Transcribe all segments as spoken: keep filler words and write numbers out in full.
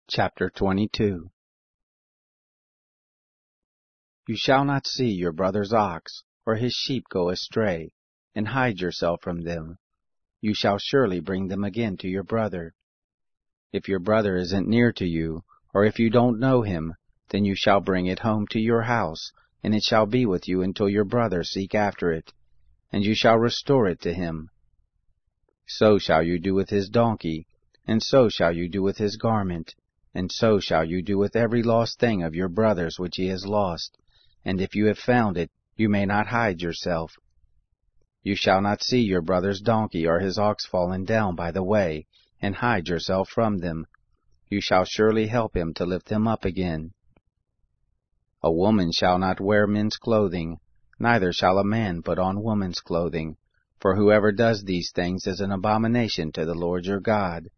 Chapter twenty-two. You shall not see your brother's ox, or his sheep go astray, and hide yourself from them. You shall surely bring them again to your brother. If your brother isn't near to you, or if you don't know him, then you shall bring it home to your house, and it shall be with you until your brother seek after it, and you shall restore it to him. So shall you do with his donkey, and so shall you do with his garment, and so shall you do with every lost thing of your brother's which he has lost. And if you have found it, you may not hide yourself. You shall not see your brother's donkey or his ox fallen down by the way, and hide yourself from them. You shall surely help him to lift him up again. A woman shall not wear men's clothing, neither shall a man put on woman's clothing, for whoever does these things is an abomination to the Lord your God.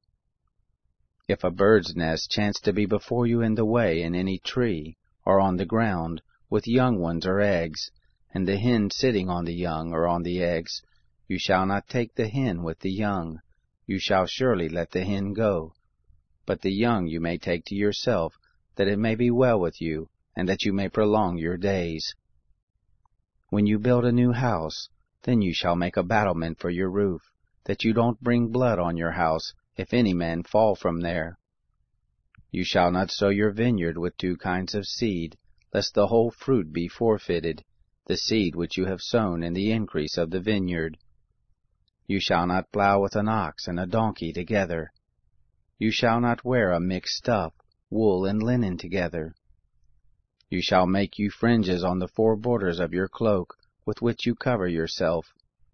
If a bird's nest chance to be before you in the way in any tree, or on the ground, with young ones or eggs, and the hen sitting on the young or on the eggs, you shall not take the hen with the young. You shall surely let the hen go. But the young you may take to yourself, that it may be well with you, and that you may prolong your days. When you build a new house, then you shall make a battlement for your roof, that you don't bring blood on your house, if any man fall from there. You shall not sow your vineyard with two kinds of seed, lest the whole fruit be forfeited, the seed which you have sown in the increase of the vineyard. You shall not plow with an ox and a donkey together. You shall not wear a mixed stuff, wool and linen together. You shall make you fringes on the four borders of your cloak, with which you cover yourself.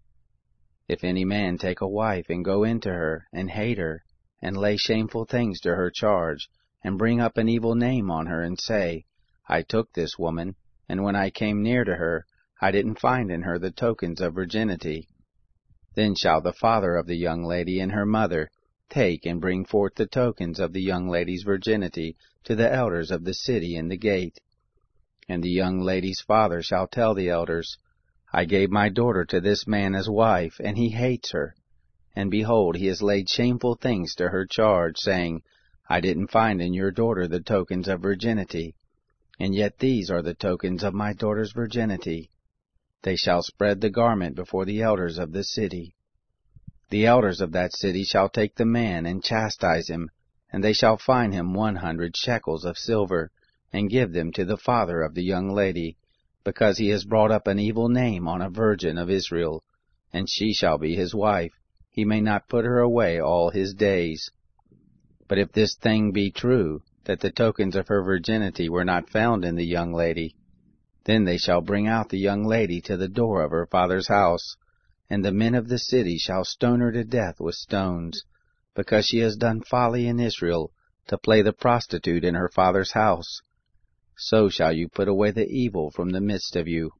If any man take a wife and go into her, and hate her, and lay shameful things to her charge, and bring up an evil name on her, and say, I took this woman, and when I came near to her, I didn't find in her the tokens of virginity, then shall the father of the young lady and her mother take and bring forth the tokens of the young lady's virginity to the elders of the city in the gate. And the young lady's father shall tell the elders, I gave my daughter to this man as wife, and he hates her. And behold, he has laid shameful things to her charge, saying, I didn't find in your daughter the tokens of virginity. And yet these are the tokens of my daughter's virginity. They shall spread the garment before the elders of the city. The elders of that city shall take the man and chastise him, and they shall fine him one hundred shekels of silver, and give them to the father of the young lady, because he has brought up an evil name on a virgin of Israel, and she shall be his wife. He may not put her away all his days. But if this thing be true, that the tokens of her virginity were not found in the young lady, then they shall bring out the young lady to the door of her father's house, and the men of the city shall stone her to death with stones, because she has done folly in Israel, to play the prostitute in her father's house. So shall you put away the evil from the midst of you.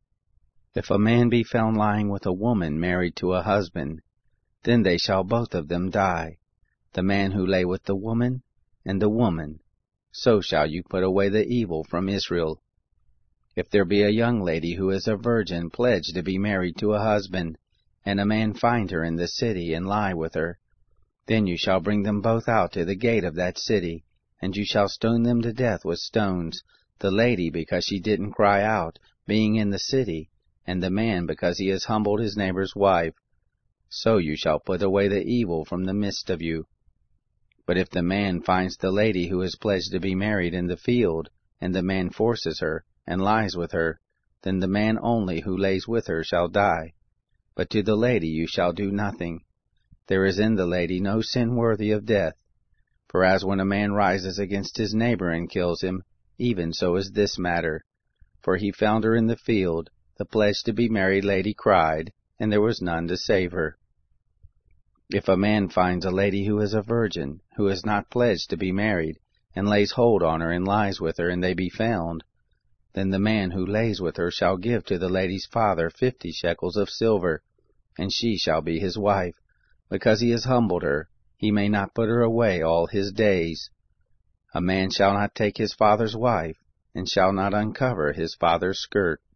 If a man be found lying with a woman married to a husband, then they shall both of them die, the man who lay with the woman, and the woman. So shall you put away the evil from Israel. If there be a young lady who is a virgin pledged to be married to a husband, and a man find her in the city and lie with her, then you shall bring them both out to the gate of that city, and you shall stone them to death with stones, the lady because she didn't cry out, being in the city, and the man because he has humbled his neighbor's wife. So you shall put away the evil from the midst of you. But if the man finds the lady who is pledged to be married in the field, and the man forces her, and lies with her, then the man only who lays with her shall die. But to the lady you shall do nothing. There is in the lady no sin worthy of death. For as when a man rises against his neighbor and kills him, even so is this matter. For he found her in the field, the pledged to be married lady cried, and there was none to save her. If a man finds a lady who is a virgin, who is not pledged to be married, and lays hold on her and lies with her, and they be found, then the man who lays with her shall give to the lady's father fifty shekels of silver, and she shall be his wife, because he has humbled her. He may not put her away all his days. A man shall not take his father's wife, and shall not uncover his father's skirt.